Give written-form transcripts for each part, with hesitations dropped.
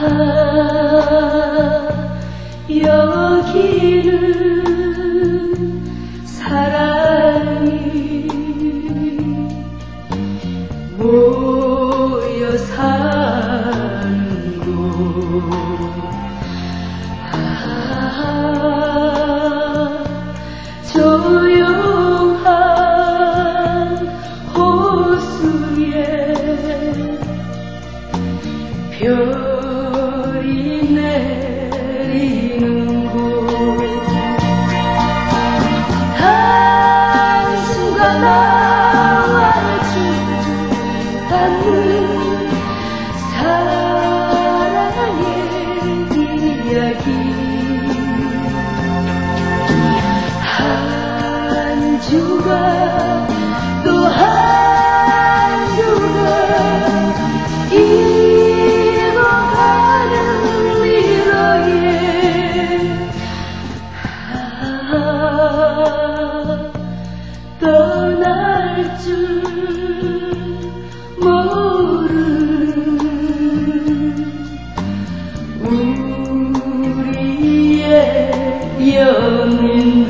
여기는 사랑이 모여 사는 곳. 조용한 호수에 별이 내리는 곳. 당신과 나와의 주고받는 사랑의 이야기. 한 주가 또 한 주가 익어가는 미로에 떠날 줄 모르는 우리의 연인들.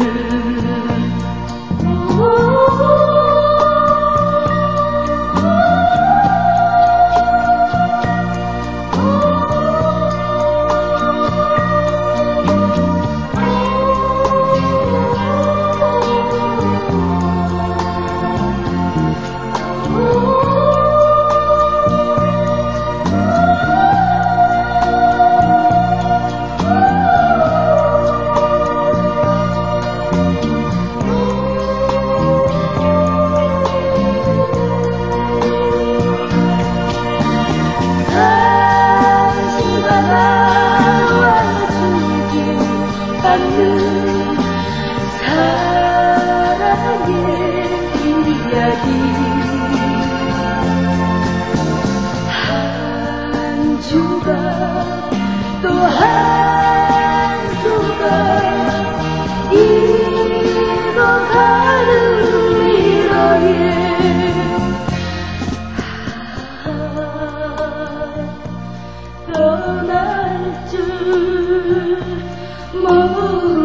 사랑의 이야기. 한 주가 또 한 주가 익어가는 미로에 떠날 줄 모르는